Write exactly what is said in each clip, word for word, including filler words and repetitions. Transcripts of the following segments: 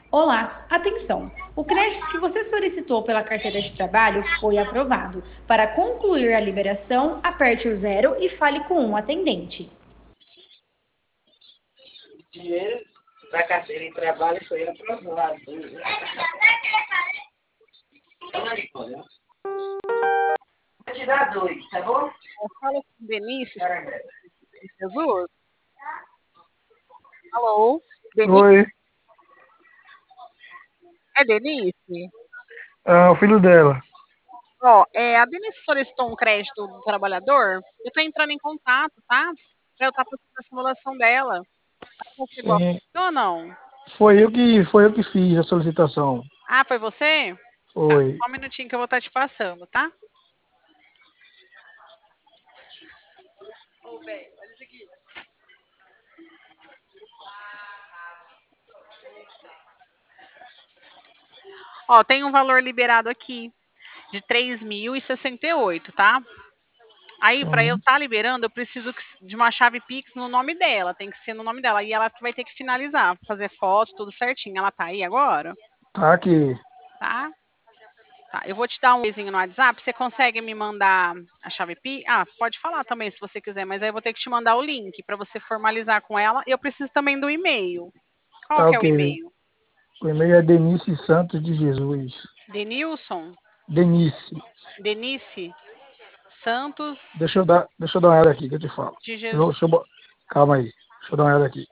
Olá, atenção! O crédito que você solicitou pela carteira de trabalho foi aprovado. Para concluir a liberação, aperte o zero e fale com um atendente. Dinheiro da carteira de trabalho foi aprovado. Vou te dar dois, tá bom? Eu falo com Denise Caramelo. Jesus. Alô? Denise? Oi, É Denise? é o filho dela. Ó, é, a Denise solicitou um crédito do trabalhador. Eu tô entrando em contato, tá? Pra eu estar fazendo a simulação dela. Você chegou a Sim, fazer ou não? foi eu que foi eu que fiz a solicitação. Ah, foi você? Tá, Foi. só um minutinho que eu vou estar te passando, tá? Ô, velho, olha isso aqui. Ó, tem um valor liberado aqui de três mil e sessenta e oito, tá? Aí, para eu Sim, estar liberando, eu preciso que- de uma chave Pix no nome dela. Tem que ser no nome dela. E ela que vai ter que finalizar, fazer foto, tudo certinho. Ela tá aí agora? tá aqui. Tá? Tá. Eu vou te dar um beijinho no WhatsApp. Você consegue me mandar a chave Pix? Ah, pode falar também se você quiser, mas aí eu vou ter que te mandar o link para você formalizar com ela. E eu preciso também do e-mail. Qual Tá que é o ok. e-mail? O e-mail é Denise Santos de Jesus. Denilson? Denise. Denise Santos Deixa eu dar, deixa eu dar uma olhada aqui que eu te falo. de Eu vou- Jesus. deixa eu bo- Calma aí. Deixa eu dar uma olhada aqui.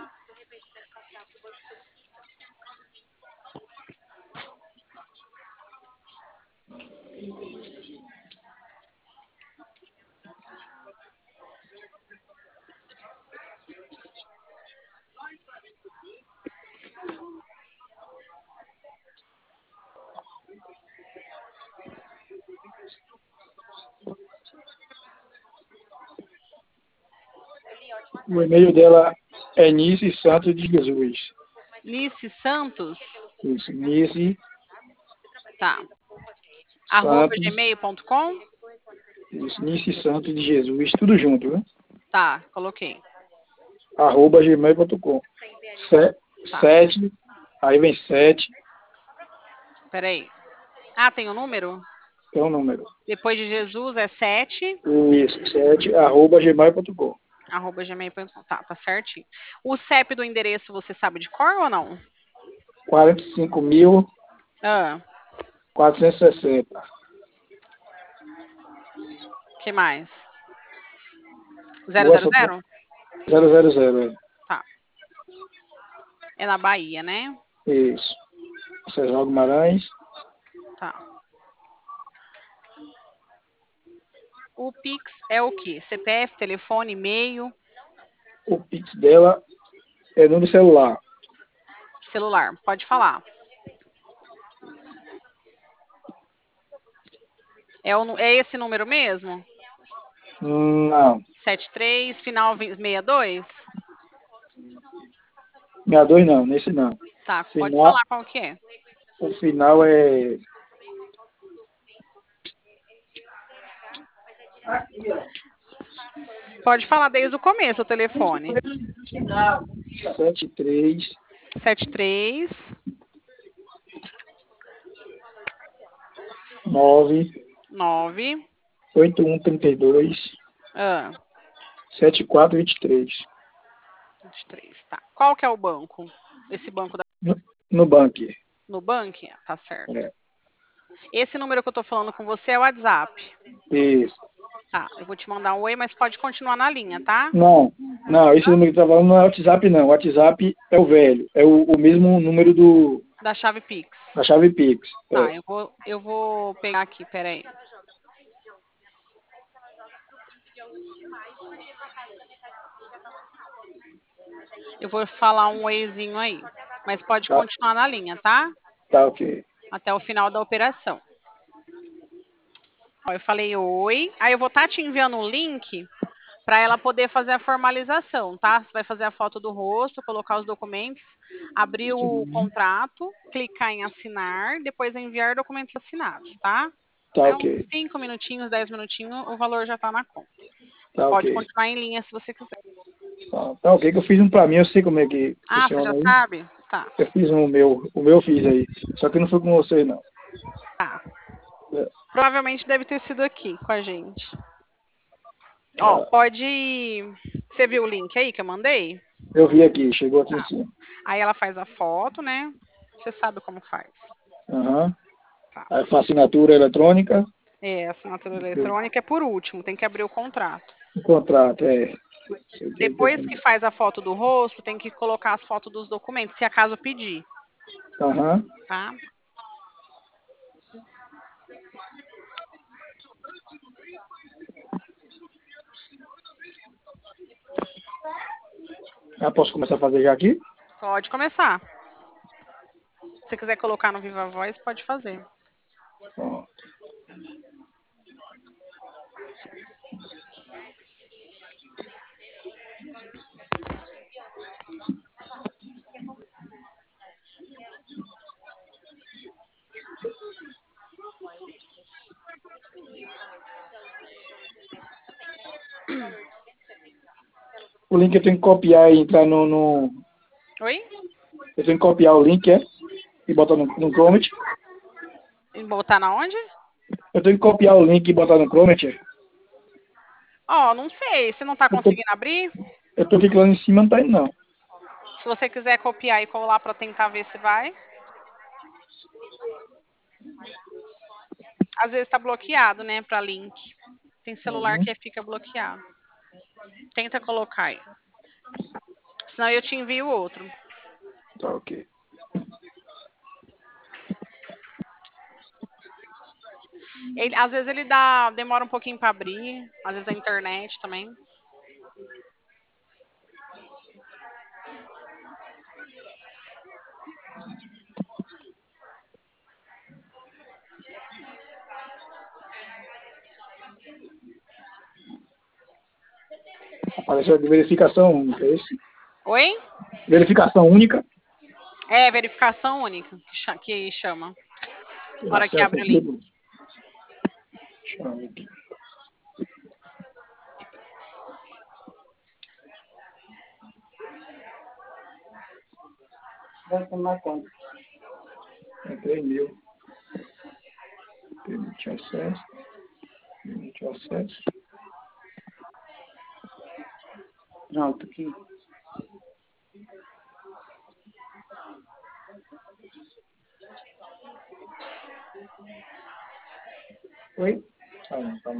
O e-mail dela é Nice Santos de Jesus. Nice Santos? Isso, Nice Tá. Arroba Santos. gmail ponto com? Isso, Nice Santos de Jesus. Tudo junto, né? Tá, coloquei. Arroba gmail ponto com. Se- Tá, Sete. Aí vem sete. peraí. Ah, tem o número? Tem um número. Depois de Jesus é sete, Isso, sete, arroba gmail ponto com. arroba gmail ponto com. Tá, tá certinho. O C E P do endereço você sabe de cor ou não? quarenta e cinco mil Ah, quatrocentos e sessenta. que mais? Zero Boa zero Santa. zero? zero zero zero, Tá. É na Bahia, né? é. Isso. Cesar Guimarães. Tá. O Pix é o quê? C P F, telefone, e-mail, O Pix dela é no celular. celular. Pode falar. É, o, nu- é esse número mesmo? Não. Setenta e três, final vinte sessenta e dois? sessenta e dois não, nesse não. Tá, pode Final, falar qual que é. o final é. Aqui, ó. Pode falar desde o começo o telefone. Final. Sete três Setenta e três, nove nove, oito um trinta e dois ah, setenta e quatro vinte e três. vinte e três, tá. Qual que é o banco? Esse banco da, No, no banco. no banco? Tá certo. É. Esse número que eu tô falando com você é o WhatsApp. Isso. Tá, eu vou te mandar um oi, mas pode continuar na linha, tá? Não, não, esse número que tá falando não é o WhatsApp, não. O WhatsApp é o velho. É o, o mesmo número do, Da chave Pix. da chave Pix. Tá, É. eu vou, eu vou pegar aqui, peraí. Eu vou falar um oizinho aí, mas pode Tá, continuar na linha, tá? tá ok. Até o final da operação. Ó, eu falei oi, aí eu vou estar te enviando um link para ela poder fazer a formalização, tá? Você vai fazer a foto do rosto, colocar os documentos, abrir o Uhum. contrato, clicar em assinar, depois enviar documentos assinados, tá? Tá Aí ok. uns cinco minutinhos, dez minutinhos, o valor já está na conta. Tá Pode ok. continuar em linha se você quiser. Tá, tá ok, que eu fiz um pra mim, eu sei como é que Ah, você funciona já aí. sabe? Tá. Eu fiz um meu, o meu eu fiz aí. Só que não foi com você, não. Tá. É. Provavelmente deve ter sido aqui com a gente. Ó, pode. Você viu o link aí que eu mandei? Eu vi aqui, chegou aqui Tá. em cima. Aí ela faz a foto, né? Você sabe como faz. Aham. Tá. Aí faz assinatura eletrônica. É, assinatura eletrônica é por último, tem que abrir o contrato. O contrato, é. Depois que faz a foto do rosto, tem que colocar as fotos dos documentos, se acaso pedir, Aham. tá? Já posso começar a fazer já aqui? Pode começar. Se você quiser colocar no Viva Voz, pode fazer. Ó. O link eu tenho que copiar e entrar no, no... Oi? Eu tenho que copiar o link, é? E botar no, no Chrome. E botar na onde? Eu tenho que copiar o link e botar no Chrome, é? Ó, não sei, você não tá Eu tô, conseguindo abrir? eu tô clicando em cima, não tá indo, não. Se você quiser copiar e colar para tentar ver se vai. Às vezes tá bloqueado, né, para link. Tem celular Uhum. que fica bloqueado. Tenta colocar aí. Senão eu te envio outro. Tá, ok. Ele, às vezes ele dá, demora um pouquinho para abrir, às vezes a internet também. Apareceu de verificação única, é isso? Oi? Verificação única. É, verificação única, que cha- que chama. Na hora que Acesso abre o aqui. link. Deixa eu ver aqui. Vai tomar conta. Entrei mil. Permite acesso. Permite acesso. Pronto, aqui. Oi? Ah, não, tá bom.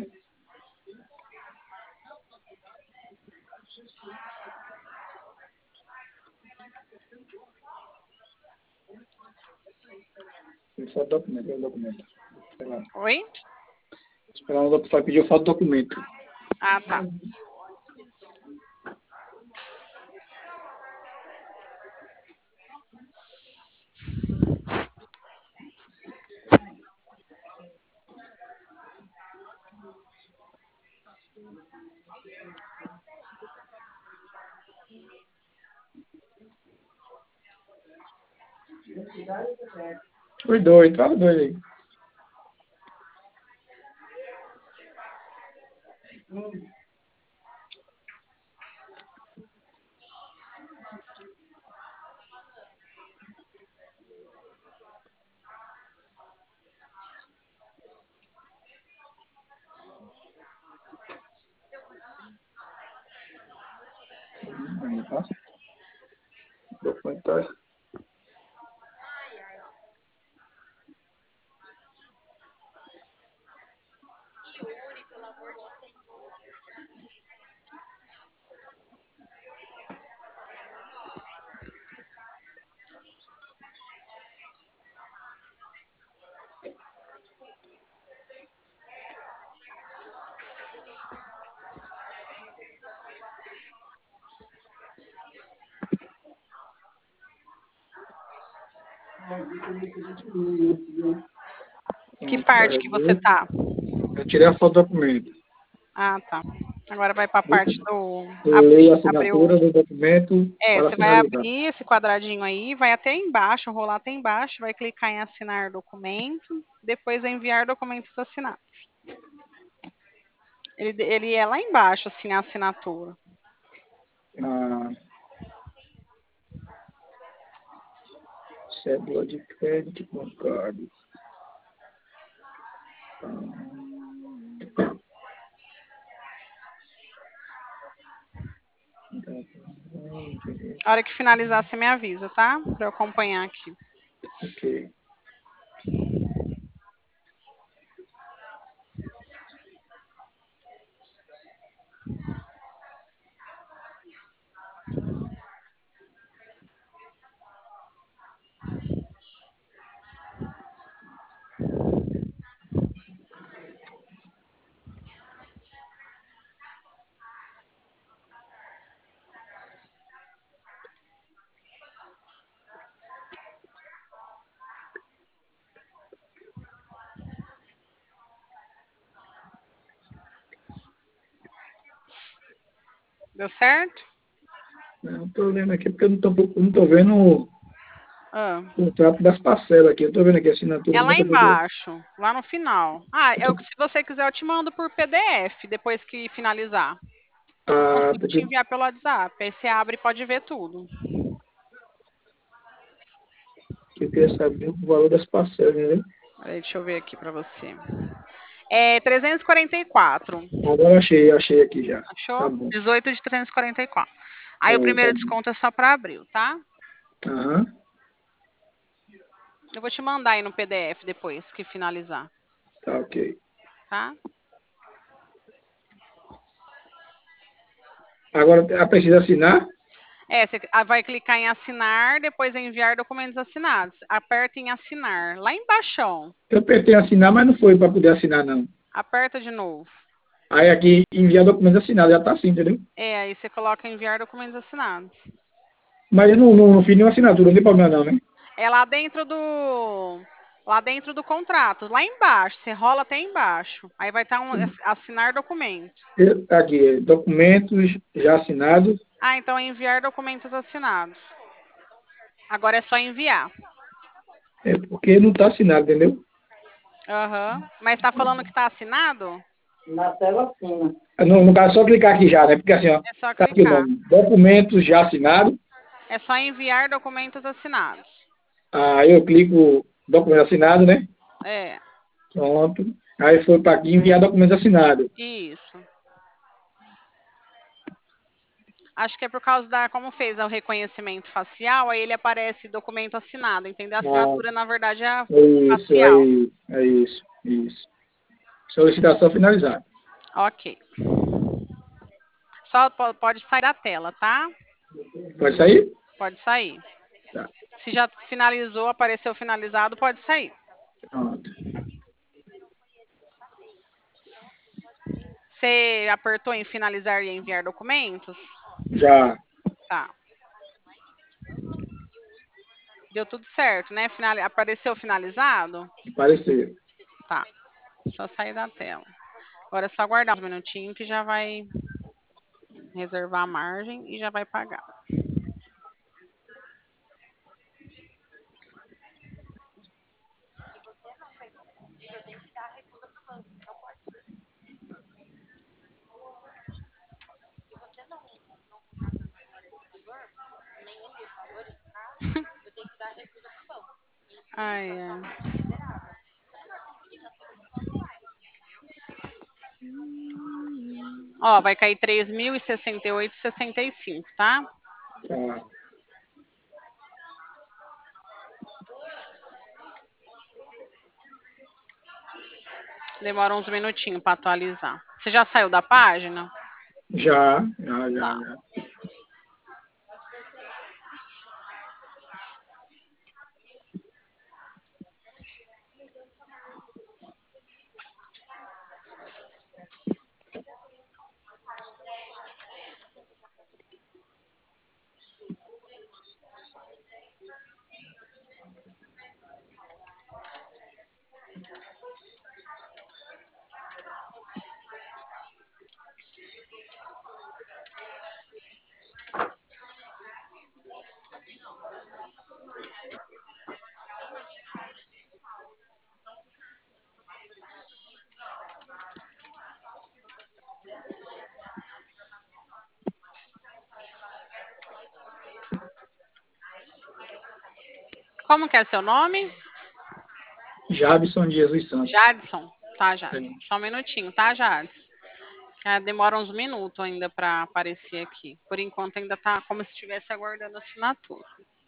Tem foto do documento, é o documento. Sei lá. Oi? Esperar o doc- vai pedir foto do documento. Ah, tá. Os dois, entraram os dois aí. Aí, tá? Documentário. Que parte que você tá? Eu tirei a foto do documento. Ah, tá. Agora vai para a parte do Eu leio abrir, a abriu. assinatura do documento É, para você vai finalizar. abrir esse quadradinho aí, vai até embaixo, rolar até embaixo, vai clicar em assinar documento, depois enviar documentos assinados. Ele, ele é lá embaixo, assim, a assinatura. Ah, cédula de crédito bancário. A hora que finalizar, você me avisa, tá? Para eu acompanhar aqui. Ok. Deu certo? Não, o problema aqui é porque eu não tô, não tô vendo o Ah. contrato das parcelas aqui. Eu tô vendo aqui a assinatura. É lá Como é que eu vou ver? embaixo, lá no final. Ah, eu, se você quiser, eu te mando por P D F depois que finalizar. Eu Ah, consigo te porque enviar pelo WhatsApp. Aí você abre e pode ver tudo. eu queria saber o valor das parcelas, né? Peraí, deixa eu ver aqui para você. É trezentos e quarenta e quatro. Agora achei, achei aqui já. Tá Achou? bom. dezoito de trezentos e quarenta e quatro. Aí o Oh, tá primeiro bom. desconto é só para abril, tá? Aham. Eu vou te mandar aí no P D F depois que finalizar, Tá ok. tá? Agora, ela precisa assinar? É, você ah, vai clicar em assinar, depois em enviar documentos assinados. Aperta em assinar, lá embaixo. Eu apertei assinar, mas não foi para poder assinar, não. Aperta de novo. Aí aqui, enviar documentos assinados, já tá assim, entendeu? É, aí você coloca enviar documentos assinados. Mas eu não, não, não fiz nenhuma assinatura, não tem problema não, né? É lá dentro do lá dentro do contrato, lá embaixo, você rola até embaixo. Aí vai estar um assinar documento. Eu- Aqui, documentos já assinados. Ah, então é enviar documentos assinados. Agora é só enviar. É porque não tá assinado, entendeu? Aham. Mas tá falando que tá assinado? Na tela assina. No, no caso, é só clicar aqui já, né? Porque assim, ó, É só tá aqui o clicar. nome. Documentos já assinados. É só enviar documentos assinados. Aí eu clico documento assinado, né? É, Pronto. Aí foi para aqui enviar documentos assinados. isso. Acho que é por causa da como fez o reconhecimento facial, aí ele aparece documento assinado, entendeu? A Ah, assinatura, na verdade, é a é isso, facial. aí, é isso, isso. Solicitação finalizada. Ok. Só po- pode sair da tela, tá? Pode sair? Pode sair. Tá. Se já finalizou, apareceu finalizado, pode sair. Pronto. Você apertou em finalizar e enviar documentos? Já Tá. Deu tudo certo, né? Finali- Apareceu finalizado? apareceu. Tá. Só sair da tela. Agora é só aguardar um minutinho que já vai reservar a margem e já vai pagar. Ai, é. Ó, vai cair três mil e sessenta e oito e sessenta e cinco, tá? Tá. Demora uns minutinhos para atualizar. Você já saiu da página? Já, já, já, Tá. já. Como que é seu nome? Jabson de Jesus Santos. Jadson. Tá, Jadson. Sim. Só um minutinho, tá, Jadson? Ah, demora uns minutos ainda para aparecer aqui. Por enquanto ainda tá como se estivesse aguardando a assinatura.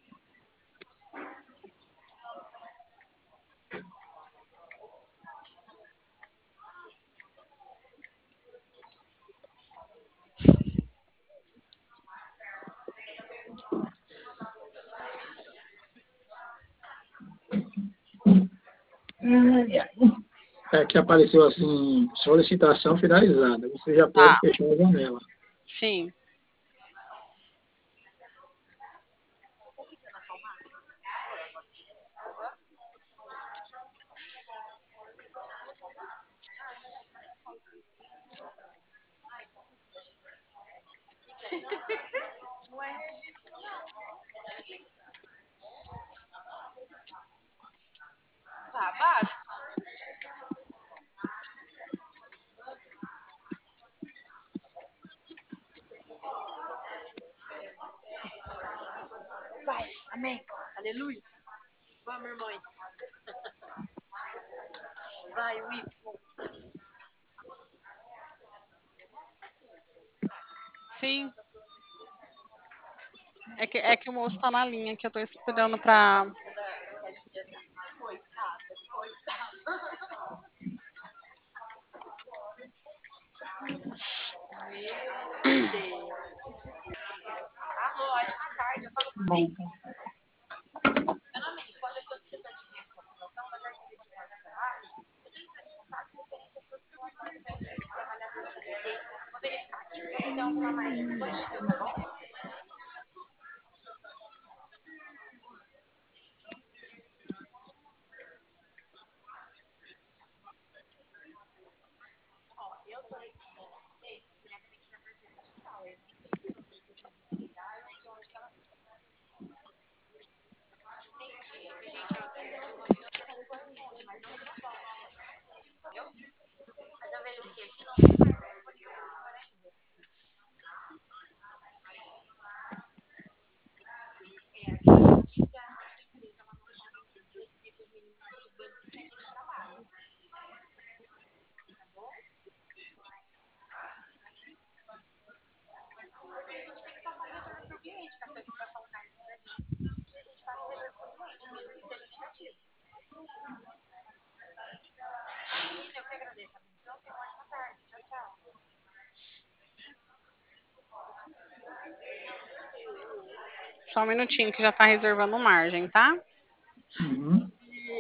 É que apareceu assim, solicitação finalizada. Você já pode Tá. fechar a janela. Sim. Tá, basta. Vai, amém. Aleluia. Vamos, irmãos. Vai, o Y. Sim. É que, é que o moço tá na linha, que eu tô esperando pra. Bom, Só um minutinho que já tá reservando margem, tá? Uhum.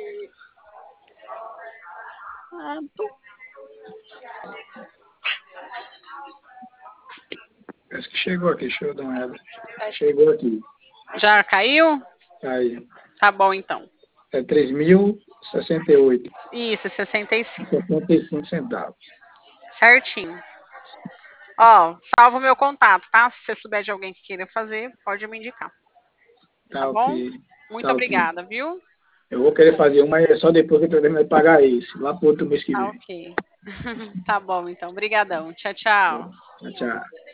Parece que chegou aqui, deixa eu dar uma olhada. Chegou aqui. Já caiu? Aí. Tá bom, então. É três mil e sessenta e oito Isso, sessenta e cinco. e setenta e cinco centavos. Certinho. Ó, salva o meu contato, tá? Se você souber de alguém que queira fazer, pode me indicar. Tá, Tá bom? ok. Muito Tá, ok. obrigada, viu? Eu vou querer fazer um, mas é só depois que eu terminar de pagar esse, lá pro outro mês que Tá vem. ok. Tá bom, então. Obrigadão. Tchau, tchau. Tchau, tchau.